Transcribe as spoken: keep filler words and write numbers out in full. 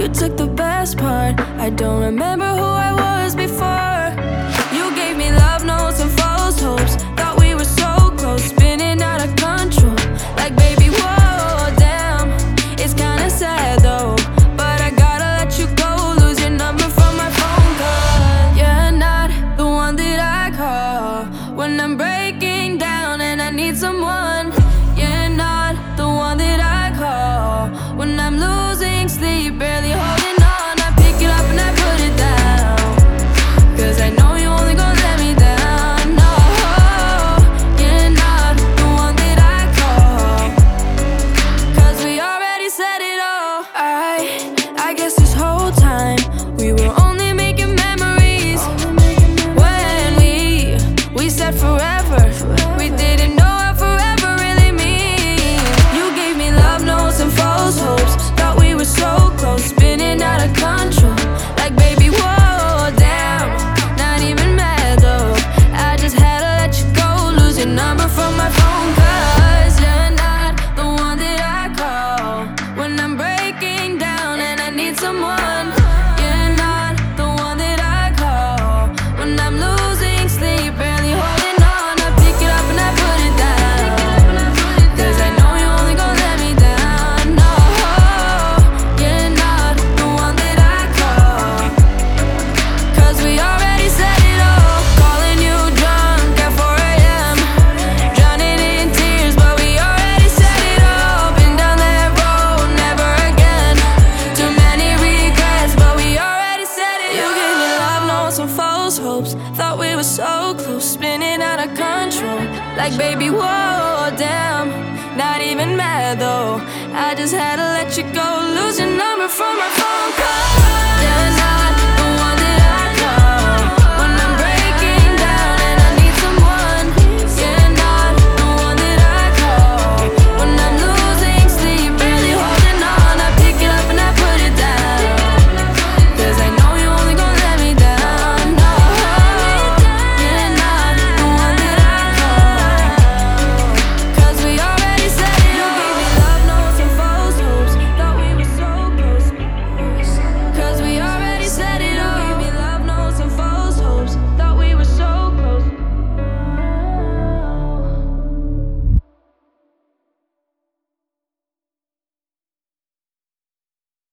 You took the best part. I don't remember who I was before. You gave me love notes and false hopes. Thought we were so close, spinning out of control. Like baby, whoa, damn. It's kinda sad though, but I gotta let you go. Lose your number from my phone, cause you're not the one that I call when I'm breaking down and I need someone. You're not the one that I call when I'm losing sleep, barely holding on. I pick it up and I put it down, cause I know you only gon' let me down. No, you're not the one that I call, cause we already said it all. I, I guess this whole time we were only making memories. When we, we said forever, we didn't know what forever really means. You gave me love notes and false hopes. Thought we were so close, spinning out of control. Like baby, whoa, damn. Not even mad though, I just had to let you go. Lose your number from my phone, cause you're not the one that I call when I'm breaking down and I need someone. You're not the one that I call when I'm losing sleep, barely holding on. I pick it up and I put it down, cause I know you only gon' let me down. No, you're not the one that I call, cause we already said it all. Calling you drunk at four a m, drowning in tears, but we already said it all. Been down that road, never again. Too many regrets, but we already said it all. You gave me love notes and false hopes. Thought we were so close, spinning out of control. Like baby, whoa, damn. Not even mad though, I just had to let you go.